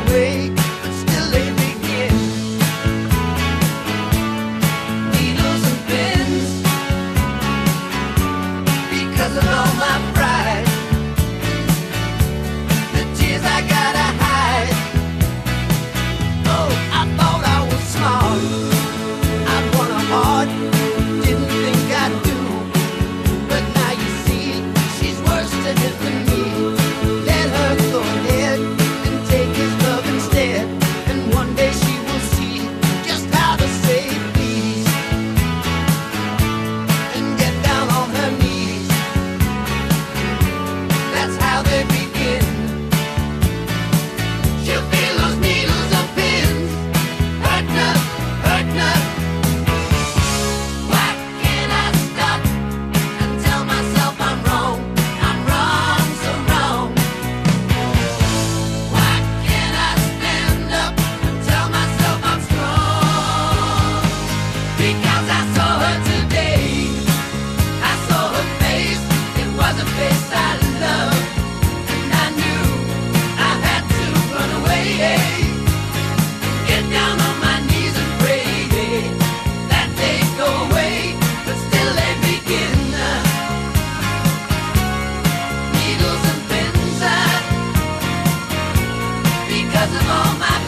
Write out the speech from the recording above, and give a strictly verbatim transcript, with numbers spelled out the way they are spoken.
away, but still they begin. Needles and pins, because of all my pride, the tears I gotta hide. Oh, I thought I was smart, I'd won a heart, didn't think I'd do. But now you see, she's worse to him than me. Let her go ahead and take his love instead, and one day she will see just how to say please, and get down on her knees. That's how they begin. She'll feel those needles and pins, hurting her, hurting her. Why can't I stop and tell myself I'm wrong? I'm wrong, so wrong. Why can't I stand up and tell myself I'm strong? Because I saw her today, I saw her face. It was a face I loved, and I knew I had to run away, get down on my knees and pray that they'd go away, but still they begin. Needles and pins, because of all my